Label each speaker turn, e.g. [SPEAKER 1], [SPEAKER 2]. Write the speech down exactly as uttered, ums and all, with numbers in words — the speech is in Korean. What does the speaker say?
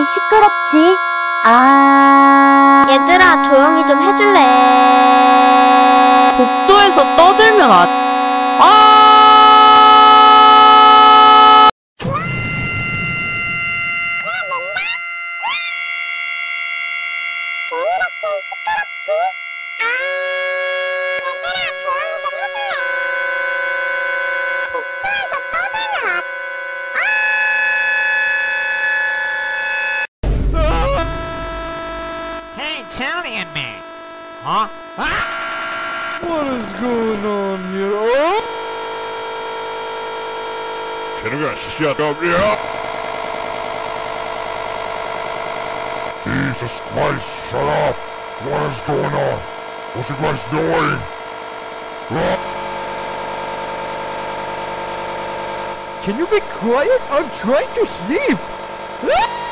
[SPEAKER 1] 괜히 시끄럽지? 아...
[SPEAKER 2] 얘들아, 조용히 좀 해줄래?
[SPEAKER 3] 복도에서 떠들면 안... 아!
[SPEAKER 1] 왜 이렇게 시끄럽지? 아... 얘들아, 조용히 좀 해줄래? 복도에서 떠들면 안...
[SPEAKER 4] Hey, Tony and me. Huh? Ah!
[SPEAKER 5] What is going on here? Oh!
[SPEAKER 6] Can you guys shut up? Yeah! Jesus Christ, shut up! What is going on? What's you guys doing? Ah!
[SPEAKER 5] Can you be quiet? I'm trying to sleep! Ah!